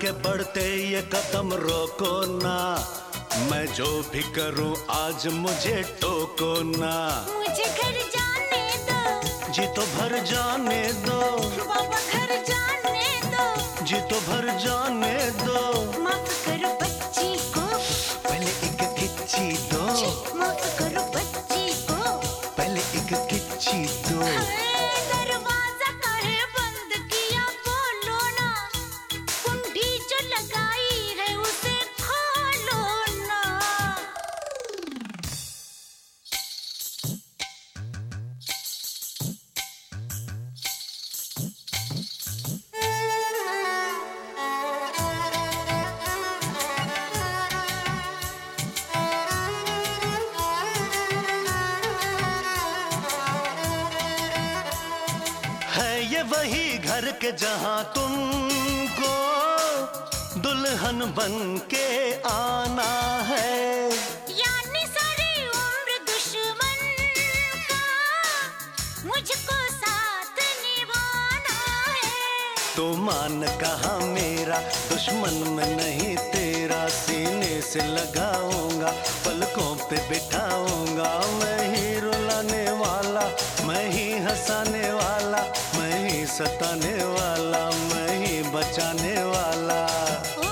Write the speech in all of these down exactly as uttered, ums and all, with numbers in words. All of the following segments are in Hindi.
के बढ़ते ये कदम रोको ना, मैं जो भी करूं आज मुझे टोको ना। मुझे घर जाने दो, जी तो भर जाने दो, बाबा घर जाने दो, जी तो भर जाने दो। माफ करो बच्ची को, पहले एक किच्ची दो, माफ करो बच्ची को, पहले एक किच्ची दो। दरवाजा काहे बंद किया बोलो ना, कुंडी जो लगाई है उसे खोलो ना। है ये वही घर के जहां तुमको दुल्हन बन के आना है। यानी सारी उम्र दुश्मन का मुझको साथ निभाना है। तो मान कहा मेरा, दुश्मन में नहीं तेरा, सीने से लगाऊंगा पलकों पे बिठाऊंगा। मैं ही रुलाने वाला, मैं ही हंसाने वाला, मैं ही सताने वाला, मैं ही बचाने वाला। ओ,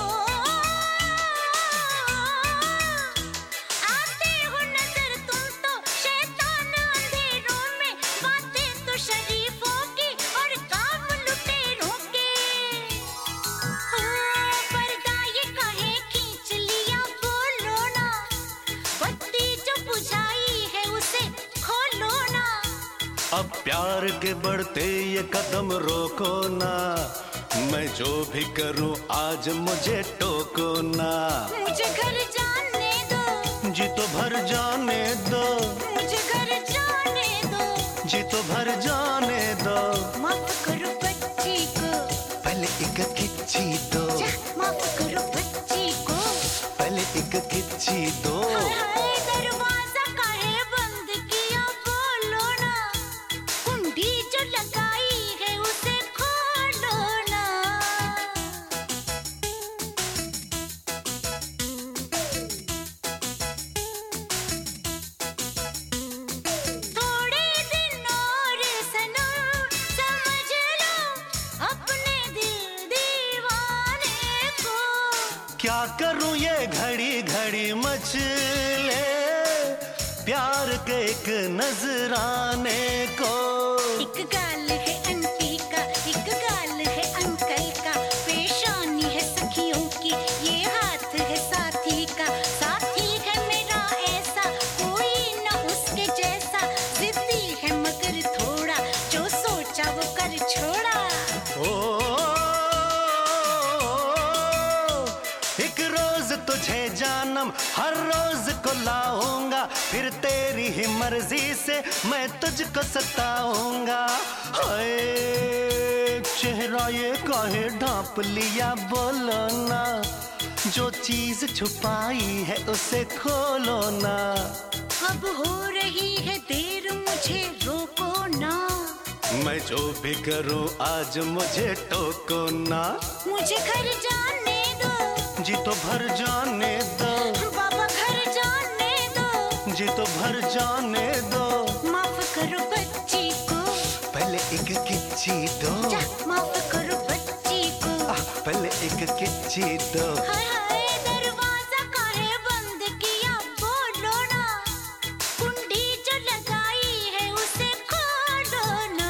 आते हो नजर तुम तो शैतान अंधेरों में, बातें तो शरीफों की और काम लुटेरों के। ओ, पर्दा ये काहे खींच लिया बोलो ना, बत्ती जो बुझाई है उसे खोलो ना। अब प्यार के बढ़ते ये कदम रोको ना, मैं जो भी करूं आज मुझे टोको ना। मुझे घर जाने दो, जी तो भर जाने दो, मुझे घर जाने दो, जी तो भर जाने दो। माफ करो बच्ची को, पहले एक किच्ची दो, जा, माफ करो बच्ची को। पहले एक किच्ची दो। हाय हाय दरवाजा काहे बंद किया बोलो ना, कुंडी जो लगाई है उसे खोलो ना। थोड़े दिन और सनम समझ लो अपने दिल दीवाने को। क्या करूं ये घड़ी घड़ी मचले प्यार के एक नजराने को। एक गाल है आंटी का, एक गाल है अंकल का, पेशानी है सखियों की, ये हाथ है साथी का। साथी है मेरा ऐसा, कोई ना उसके जैसा, जिद्दी है मगर थोड़ा, जो सोचा वो कर छोड़ा। ओ, एक रोज तुझे जानम हर रोज को लाऊंगा, फिर तेरी ही मर्जी से मैं तुझको सताऊंगा। हाय चेहरा ये काहे ढांप लिया बोलो ना, जो चीज छुपाई है उसे खोलो ना। अब हो रही है देर मुझे रोको ना, मैं जो भी करूं आज मुझे टोको ना। मुझे घर जाने दो, जी तो भर जाने दो, बाबा घर जाने दो, जी तो भर जाने दो। माफ करो बच्ची को, पहले एक किच्ची दो, जा, माफ करो बच्ची को। आह, पहले एक किच्ची दो। हाय हाय दरवाजा काहे बंद किया बोलो ना, कुंडी जो लगाई है उसे खोलो ना।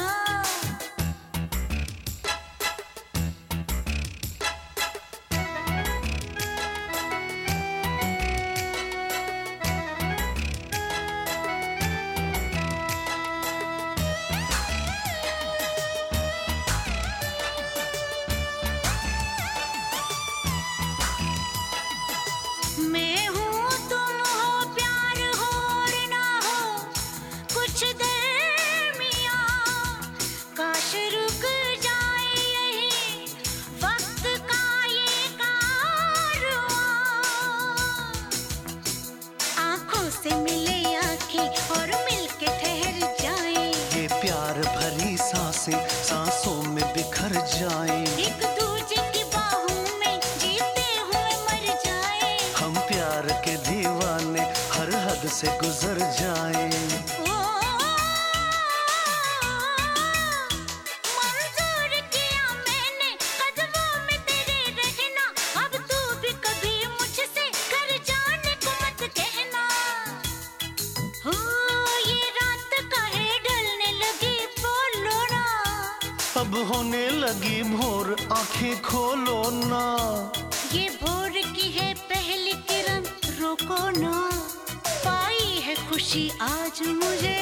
से गुजर जाए। ओ, मंजूर किया मैंने कदमों में तेरे रहना, अब तू भी कभी मुझसे घर जाने को मत कहना। हो ये रात काहे ढलने लगी बोलो ना, अब होने लगी भोर आंखें खोलो ना। ये भोर की है पहली किरण रोको ना, पाई है खुशी आज मुझे